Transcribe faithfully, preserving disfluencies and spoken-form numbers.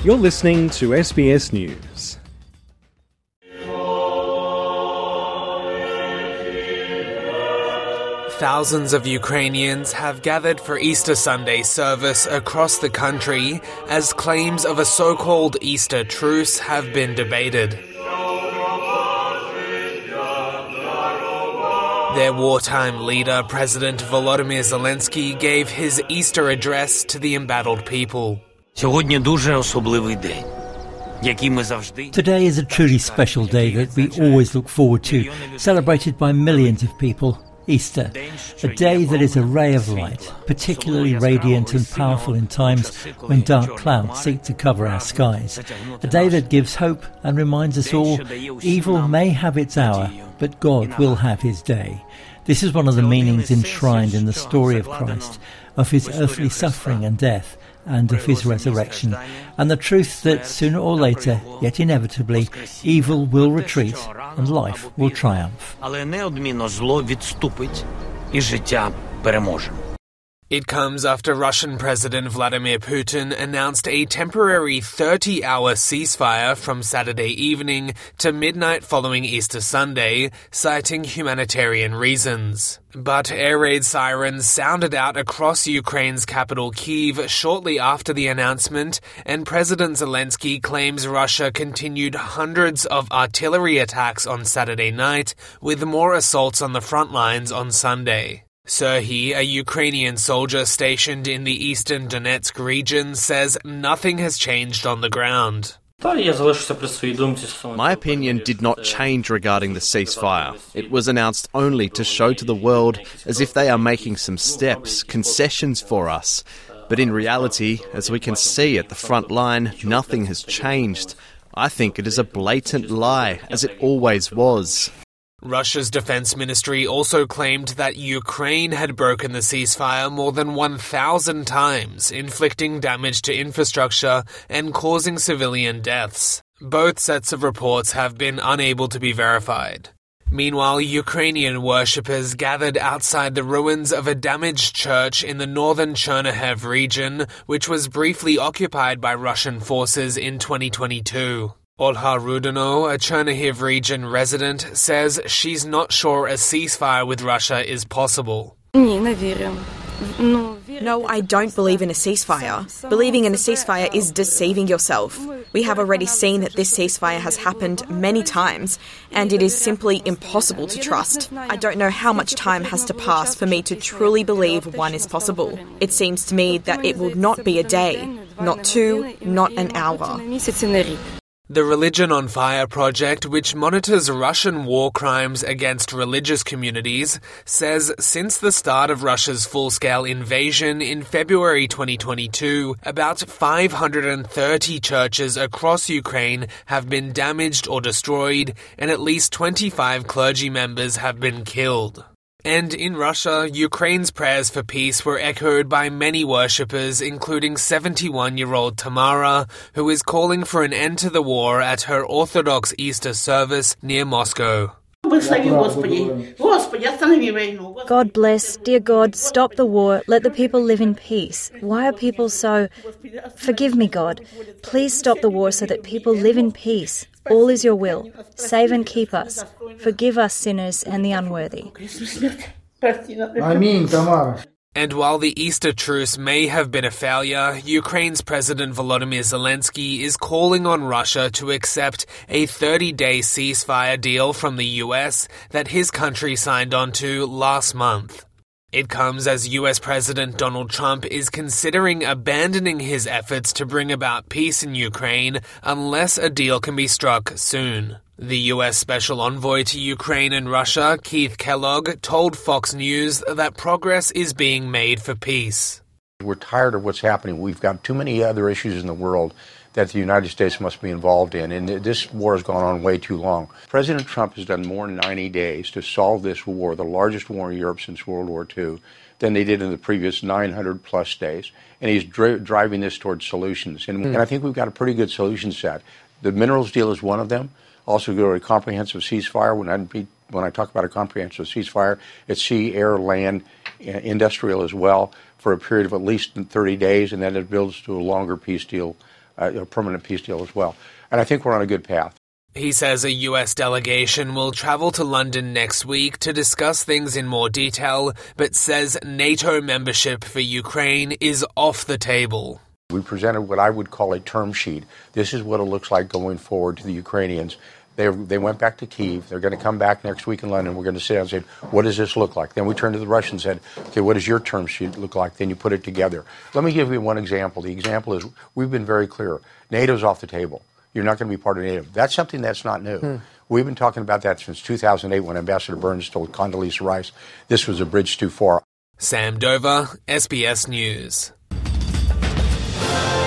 You're listening to S B S News. Thousands of Ukrainians have gathered for Easter Sunday service across the country as claims of a so-called Easter truce have been debated. Their wartime leader, President Volodymyr Zelensky, gave his Easter address to the embattled people. Сьогодні дуже особливий день. Today is a truly special day that we always look forward to, celebrated by millions of people. Easter, a day that is a ray of light, particularly radiant and powerful in times when dark clouds seek to cover our skies. A day that gives hope and reminds us all, evil may have its hour, but God will have his day. This is one of the meanings enshrined in the story of Christ, of his earthly suffering and death, and of his resurrection, and the truth that sooner or later, yet inevitably, evil will retreat and life will triumph. It comes after Russian President Vladimir Putin announced a temporary thirty-hour ceasefire from Saturday evening to midnight following Easter Sunday, citing humanitarian reasons. But air raid sirens sounded out across Ukraine's capital Kyiv shortly after the announcement, and President Zelensky claims Russia continued hundreds of artillery attacks on Saturday night, with more assaults on the front lines on Sunday. Serhiy, a Ukrainian soldier stationed in the eastern Donetsk region, says nothing has changed on the ground. My opinion did not change regarding the ceasefire. It was announced only to show to the world as if they are making some steps, concessions for us. But in reality, as we can see at the front line, nothing has changed. I think it is a blatant lie, as it always was. Russia's defense ministry also claimed that Ukraine had broken the ceasefire more than one thousand times, inflicting damage to infrastructure and causing civilian deaths. Both sets of reports have been unable to be verified. Meanwhile, Ukrainian worshippers gathered outside the ruins of a damaged church in the northern Chernihiv region, which was briefly occupied by Russian forces in twenty twenty-two. Olha Rudino, a Chernihiv region resident, says she's not sure a ceasefire with Russia is possible. No, I don't believe in a ceasefire. Believing in a ceasefire is deceiving yourself. We have already seen that this ceasefire has happened many times, and it is simply impossible to trust. I don't know how much time has to pass for me to truly believe one is possible. It seems to me that it will not be a day, not two, not an hour. The Religion on Fire project, which monitors Russian war crimes against religious communities, says since the start of Russia's full-scale invasion in February twenty twenty-two, about five hundred thirty churches across Ukraine have been damaged or destroyed, and at least twenty-five clergy members have been killed. And in Russia, Ukraine's prayers for peace were echoed by many worshippers, including seventy-one-year-old Tamara, who is calling for an end to the war at her Orthodox Easter service near Moscow. God bless, dear God, stop the war, let the people live in peace. Why are people so... Forgive me, God. Please stop the war so that people live in peace. All is your will. Save and keep us. Forgive us sinners and the unworthy. Amen, Tamara. And while the Easter truce may have been a failure, Ukraine's President Volodymyr Zelensky is calling on Russia to accept a thirty-day ceasefire deal from the U S that his country signed on to last month. It comes as U S President Donald Trump is considering abandoning his efforts to bring about peace in Ukraine unless a deal can be struck soon. The U S Special Envoy to Ukraine and Russia, Keith Kellogg, told Fox News that progress is being made for peace. We're tired of what's happening. We've got too many other issues in the world that the United States must be involved in, and this war has gone on way too long. President Trump has done more in ninety days to solve this war, the largest war in Europe since World War Two, than they did in the previous nine hundred plus days, and he's dri- driving this towards solutions. And, mm. and I think we've got a pretty good solution set. The minerals deal is one of them. Also go to a comprehensive ceasefire. When I, be, when I talk about a comprehensive ceasefire, it's sea, air, land, industrial as well, for a period of at least thirty days, and then it builds to a longer peace deal uh, a permanent peace deal as well. And I think we're on a good path. He says a U S delegation will travel to London next week to discuss things in more detail, but says NATO membership for Ukraine is off the table. We presented what I would call a term sheet. This is what it looks like going forward to the Ukrainians. They they went back to Kyiv. They're going to come back next week in London. We're going to sit down and say, what does this look like? Then we turn to the Russians and said, okay, what does your term sheet look like? Then you put it together. Let me give you one example. The example is we've been very clear. NATO's off the table. You're not going to be part of NATO. That's something that's not new. Hmm. We've been talking about that since two thousand eight when Ambassador Burns told Condoleezza Rice this was a bridge too far. Sam Dover, S B S News.